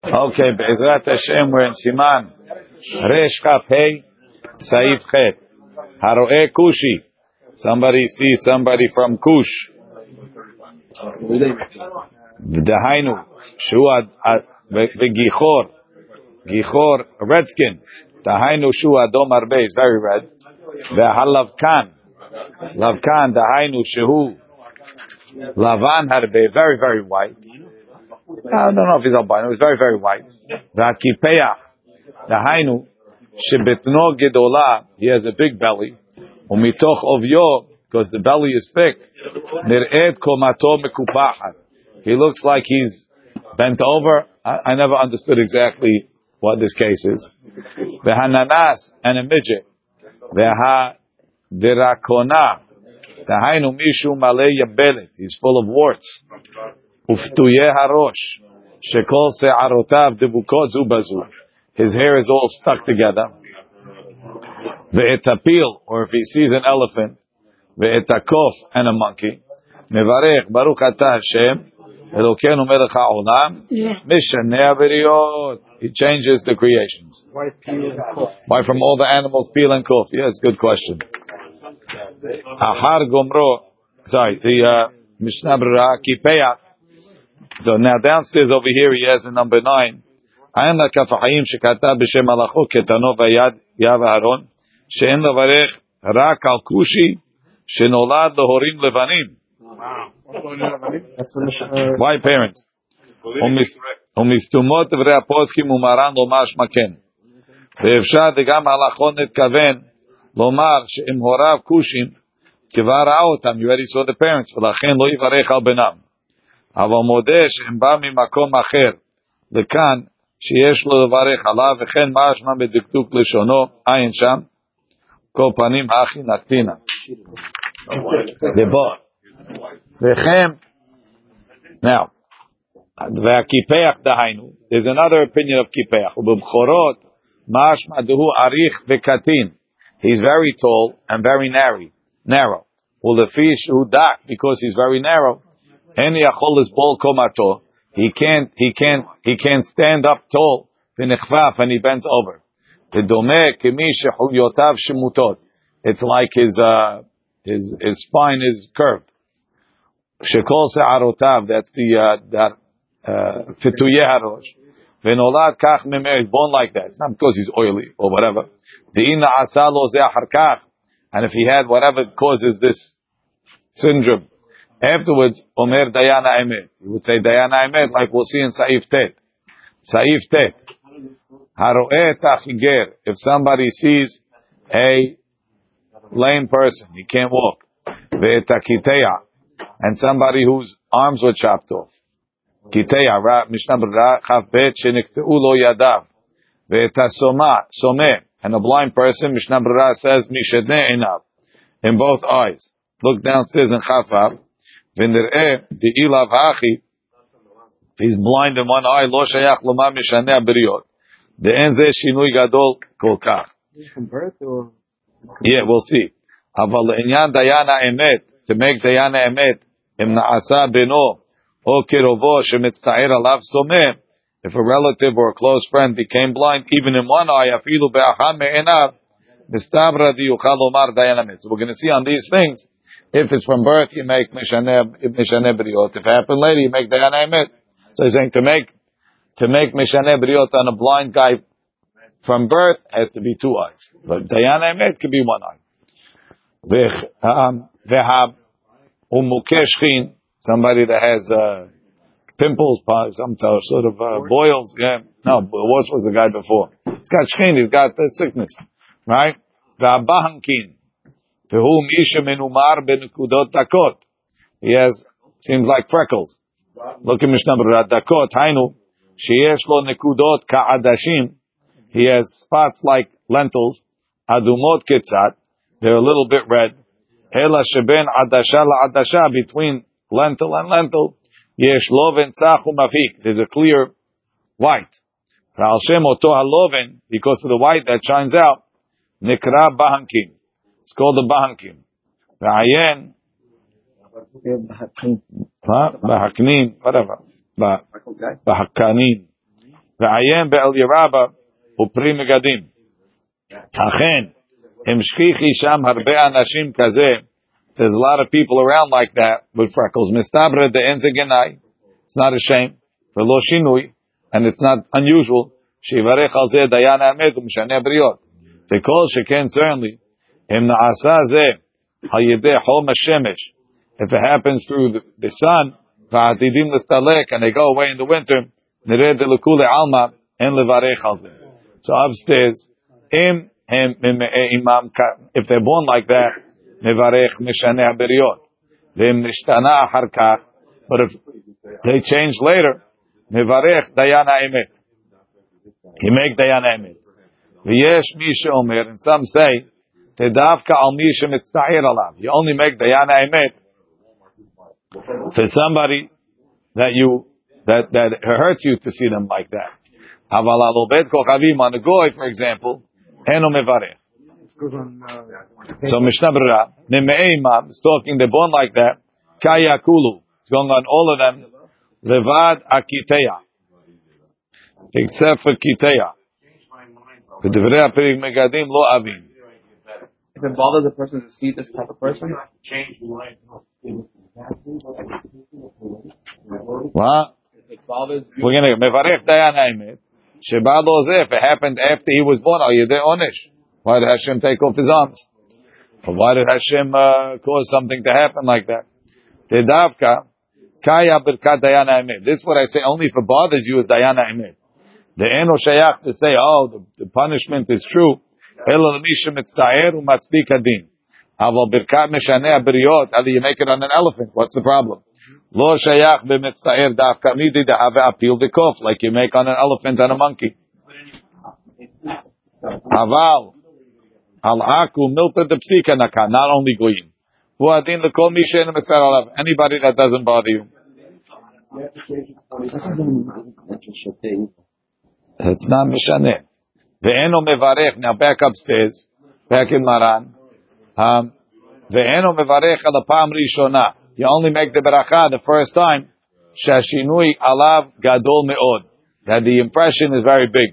Okay, Be'ezrat Hashem, we're in Siman Resh Chaf Hey Saif Chet Haroe Kushi. Somebody sees somebody from Kush. V'dahainu Shua V'gichor Gichor redskin. Dahainu Shua Adom Arbe is very red. V'halavkan Lavkan Dahainu Shehu Lavan Harbe very very white. I don't know if he's albino. He's very, very white. V'hakipeach, dahainu, shebetno gedola, he has a big belly. Umitoch ovyo, because the belly is thick. Nir'ed komato mekupachat. He looks like he's bent over. I never understood exactly what this case is. V'hananas, and a midget. V'hadirakona, dahainu mishu malei yabelet. He's full of warts. Uftuye harosh, shekol se'arotav debukot zubazu. His hair is all stuck together. Ve'etapil, or if he sees an elephant, ve'etakof, and a monkey. Mevarech baruch atah Hashem, Elokeinu melech ha'olam, mishaneh ha'beriot. He changes the creations. Why peel and cough? Why from all the animals peel and cough? Yes, good question. Ahar gomro, sorry, the Mishnah Berurah Kipeach. So now downstairs over here he has in number 9. Ayin lakafahayim shekata b'shem alachot ketano v'yad yav Aaron she'en levarech rak al kushi shenolad lehorim levanim. Wow. That's the Mishnah. Why parents? Umistumot v'rei poskim umaran lomar shmaken. Ve'efshar degam alachot netkaven lomar she'im horav kushim kivar ra'otam. You already saw the parents. V'lachen lo yivarech al benam. אבל מודה שהם בא ממקום אחר לכאן שיש לו לברך עליו וכן משמע בדקדוק לשונו עין שם כל פנים אחי נקטינה וכן now והקיפח דהיינו there's another opinion of קיפח ובבחורות משמע דהו אריך וקטין he's very tall and very narrow ולפי שהוא דק because he's very narrow Any achol is bol komato. He can't stand up tall. V'nechvaf, and he bends over. V'domeh kemi shechulyotav shemutot. It's like his spine is curved. Shekol se'arotav. That's the fituye harosh. V'nolad kach memeh. He's born like that. It's not because he's oily or whatever. De'ina asalo ze'achar kach. And if he had whatever causes this syndrome. Afterwards, Omer Dayana Emet. He would say Dayana Emet, like we'll see in Saif Tet. Saif Tet. Haro'eh tachiger. If somebody sees a lame person, he can't walk. Ve'etakiteya. And somebody whose arms were chopped off. Kiteya. Mishnah Berurah Chaf Bet shenikte'u lo yadav. Ve'etasoma. Someh. And a blind person, Mishnah Berurah says, Mishedne enav. In both eyes. Look downstairs in Chaf. He's blind in one eye. Lo shayach lomar mishaneh ha'beriot. De'en zeh shinui gadol kol kach. From birth or? Yeah, we'll see. Aval inyan dayana emet, to make dayana emet, im na'asa beno o kirovo shemitzta'er alav someh. If a relative or a close friend became blind, even in one eye, afilu be'achad me'enav, mistabra diyuchal lomar dayana emet. So we're going to see on these things. If it's from birth, you make mishaneh beriot. If it happened later, you make dayana emet. So he's saying to make mishaneh beriot on a blind guy from birth has to be 2 eyes, but dayana emet could be 1 eye. Vehab umukeshchin, somebody that has pimples, some sort of boils. Yeah, no, what was the guy before? He's got shchin, he's got sickness, right? Ve'abahankin. He has, seems like freckles. Look at Mishnah Berurah. Dakot, hainu, sheyesh lo nekudot ka'adashim. He has spots like lentils. Adumot ketzat. They're a little bit red. Ela sheben adasha la'adasha, between lentil and lentil. Yesh loven tzach umafik. There's a clear white. Ra'al shem oto haloven, because of the white that shines out. Nikra bahankim. It's called the bahankim. V'ayen, bahaknin, whatever. Bahakanin. Ve'ayem be'el Yerabah upri megadim. Achen, im shchichi sham harbe anashim kazeh. There's a lot of people around like that with freckles. Mistabra de'en zegenai. It's not a shame. V'lo shinui. And it's not unusual. Shivarech al zeh dayan ha'emet u'mishaneh briot. V'kol sheken certainly. Im na'asa zeh ha'yedeh hom ha'shemesh. If it happens through the sun, v'atidim l'stalek, and they go away in the winter, nered l'kule alma, en levarech al zeh. So upstairs, if they're born like that, mevarech mishaneh beriot. V'im nishtana achar kach. But if they change later, mevarech dayan ha'emet. He make dayan ha'emet. V'yesh mi she'omer, and some say, tedavka al mi she'mitzta'ir alav. You only make dayan ha'emet for somebody that hurts you to see them like that. Aval al obed kochavim, on a goy, for example, eno mevarech. So Mishnah Berurah, Nimei Imam is talking, they're born like that. Kaya Kulu. It's going on all of them. Levad Akiteya. Except for Kiteya. V'divrei HaPerik Megadim lo avim. If it bothers the person to see this type of person, what? if it bothers you, We're going to Mevarech Dayan Ha'emet. Sheba lo zeh, if it happened after he was born, are you there onish? Why did Hashem take off his arms? Or why did Hashem cause something to happen like that? Tedavka, Kaya Birkat Dayan Ha'emet. This is what I say, only if it bothers you is Dayan Ha'emet. The eno shayach to say, oh, the punishment is true. Elo l'misha mitza'er u'matzdik adin. Aval birkat mishaneh ha'briot, ali you make it on an elephant. What's the problem? Lo shayach b'mitza'er dafka midi dehave apil v'kof, like you make on an elephant and a monkey. Aval al aku milta de psika naka, not only goyim. Hu adin l'kol misha in mesar alav, anybody that doesn't bother you. It's not mishaneh. Ve'eno mevarech. Now back upstairs, back in Maran. Ve'eno mevarech al pam rishona. You only make the beracha the first time. Shashinui alav gadol meod. That the impression is very big.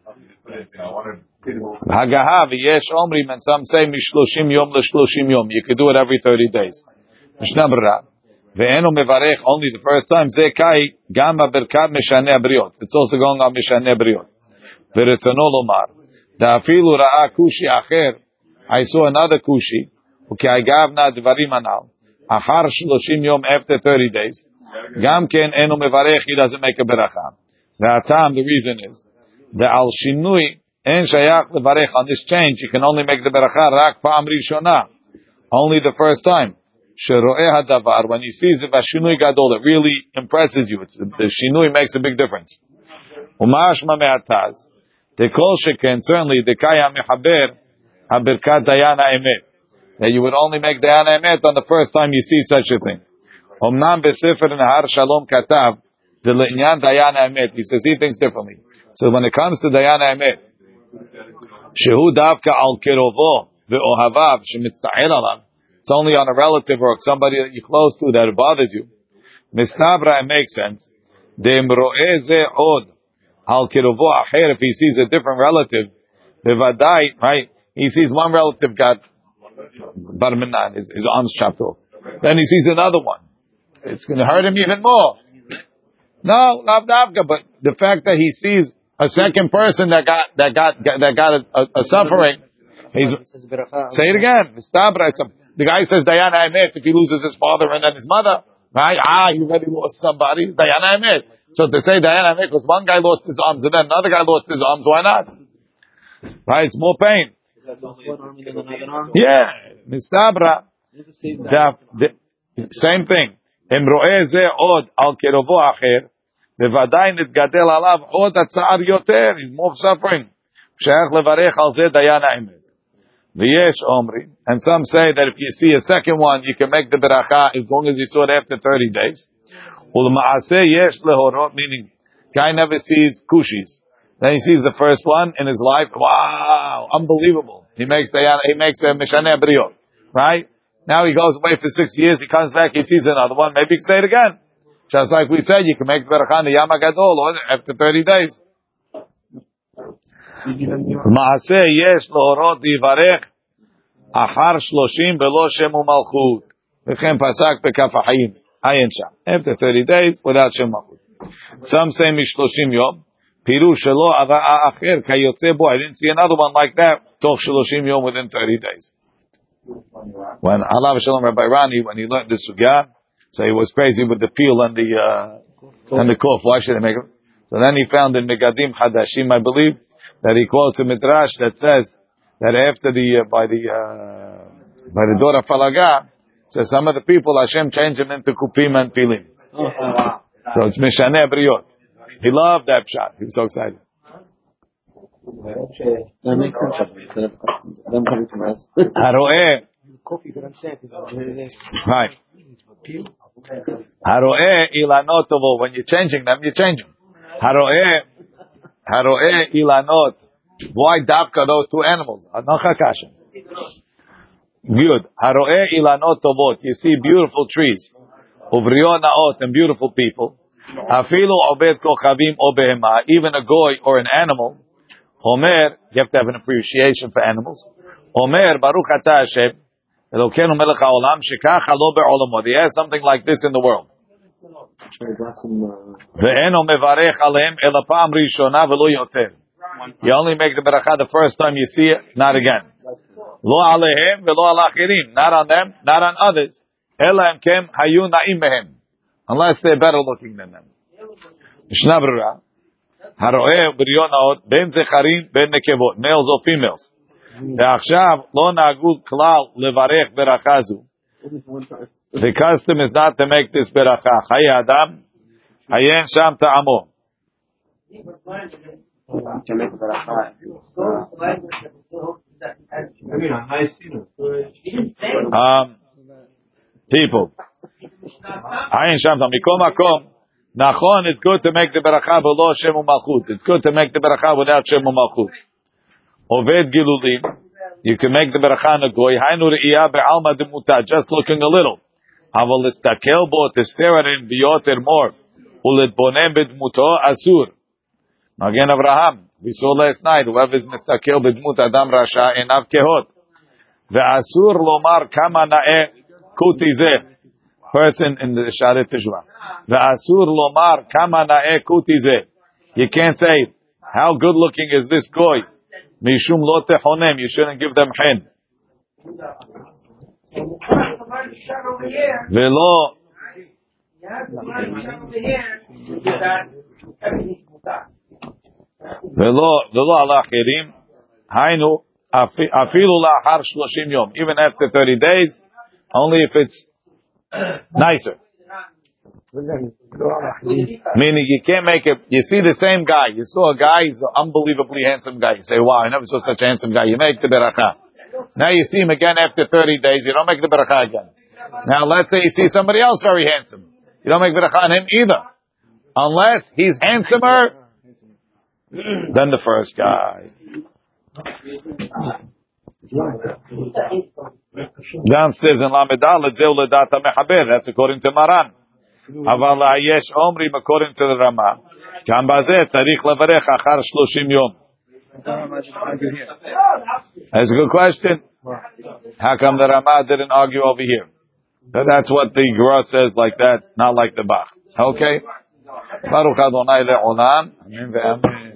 Hagaha v'yesh omrim, and some say mishloshim yom l'shloshim yom. You could do it every 30 days. Mishnah Berurah. Ve'eno mevarech, only the first time. Zekai gam berkat mishaneh briot. It's also going on mishaneh briot. Ve'retzono lomar. Da'afilu ra'a kushi acher. I saw another kushi. U'ke'agavna dvarim anal. Achar shloshim yom, after 30 days. Gam ken eno mevarech, he doesn't make a beracha. Ve'atam, the reason is, the al shinui en shayach levarech, on this change, you can only make the beracha rak pa'am rishona. Only the first time. Shero'eh hadavar, when he sees it, vashinui gadol, it really impresses you. The shinui makes a big difference. Umashma me'ataz, the kol sheken, certainly the kaya mehaber habirkat dayan ha'emet, that you would only make dayan ha'emet on the first time you see such a thing. Omnam besefer nahar shalom katav, the le'inyan dayan ha'emet, he says he thinks differently. So when it comes to dayan ha'emet, shehu davka al kirovo ve'ohavav shemitzta'el alav, it's only on a relative or somebody that you're close to that it bothers you. Mistabra, it makes sense. De'imro'eh ze od al kirovo acher, if he sees a different relative, bevadai, right? He sees one relative got bar minan, his arms chopped off. Then he sees another one. It's going to hurt him even more. No, lav davka, but the fact that he sees a second person that got a suffering, say it again. Mistabra, the guy says dayan ha'emet if he loses his father and then his mother, right? You already lost somebody. Dayan ha'emet. So to say dayan ha'emet because one guy lost his arms and then another guy lost his arms, why not? Right? It's more pain. Yeah, mistabra. Same thing. Imro'eh ze od al kerovo acher, bevadai nitgadel alav od atzar yoter. He's more suffering. Shayach levarech al ze dayan ha'emet. V'yesh omri, and some say that if you see a second one, you can make the beracha as long as you saw it after 30 days. Ulma'aseh yesh lehorot, meaning guy never sees kushis. Then he sees the first one in his life. Wow, unbelievable. He makes a mishaneh briot, right? Now he goes away for 6 years. He comes back. He sees another one. Maybe he can say it again. Just like we said, you can make the beracha in the Yom HaGadol after 30 days. מעשה יש להורות להיברך אחר 30 בלא שם ומלכות. וכן פסק בכף החיים. עיין שם. After 30 days without שם ומלכות. Some say מ-30 יום. פירוש שלו אחר כיוצא בו. I didn't see another one like that. תוך 30 יום within 30 days. When Allah Shalom Rabbi Rani, when he learned the sugya, so he was crazy with the peel and the cough. Why should they make it? So then he found in Megadim Hadashim, I believe, that he quotes a midrash that says that after by the door of Falaga, says some of the people Hashem changed them into kupim and pilim. So it's Mishaneh Briot. He loved that shot. He was so excited. Right. Haroeh ilanot tovo. When you're changing them, you change them. Haroeh ilanot. Why dafka those two animals? Anachakasha. Good. Haroeh ilanot tovot. You see beautiful trees. Uvrion naot and beautiful people. Afilu obed kochavim obehema. Even a goy or an animal. Omer, you have to have an appreciation for animals. Omer, Baruch Atah Hashem, Elokeinu melech haolam, shekacha lo be'olamot. He has something like this in the world. Ve'eno mevarech aleim ela pa'am rishona ve'lo yoter. You only make the beracha the first time you see it, not again. Lo alehem ve'lo al achirim. Not on them, not on others. Ela emkem hayu na'im mehem. Unless they're better looking than them. Mishnah Berurah. Haroeh b'rionaot ben zecharim ben nekevot, males or females. ועכשיו לא נהגו כלל לברך ברכה זו. The custom is not to make this ברכה. חיי אדם, עיין שם טעמו. People. עיין שם טעמו. מכל מקום, Nachon, it's good to make the beracha below Shem u'Malchut. It's good to make the beracha without Shem u'Malchut. Oved gilulim, you can make the beracha on a goy. Hainu re'iyah be'alma demuta, just looking a little. Aval istakel bo, to stare at him biyoter more. Ulet bonem bedmuto asur. Again, Abraham, we saw last night, whoever is mistakel bedmut adam rasha enav kehot. Ve'asur lomar kama na'eh kuti zeh. Person in the Sharet Teshuvah. Ve'asur lomar kama na'eh kuti zeh. You can't say, how good looking is this goy? Mishum lo tehonem. You shouldn't give them hen. Velo. Velo ala achirim. Hainu afilu la'achar 30 yom. Even after 30 days, only if it's nicer. Meaning you can't make it. You see the same guy. You saw a guy. He's an unbelievably handsome guy. You say, "Wow, I never saw such a handsome guy." You make the beracha. Now you see him again after 30 days. You don't make the beracha again. Now let's say you see somebody else very handsome. You don't make beracha on him either, unless he's handsomer than the first guy. Downstairs in Lamedal, that's according to Maran. אבל יש אומרים according to the Rama. גם בזה צריך לברך אחר 30 יום. That's a good question. How come the Rama didn't argue over here? But that's what the Gemara says like that, not like the Bach. Okay? Baruch Adonai le'olam. Amen ve'amen.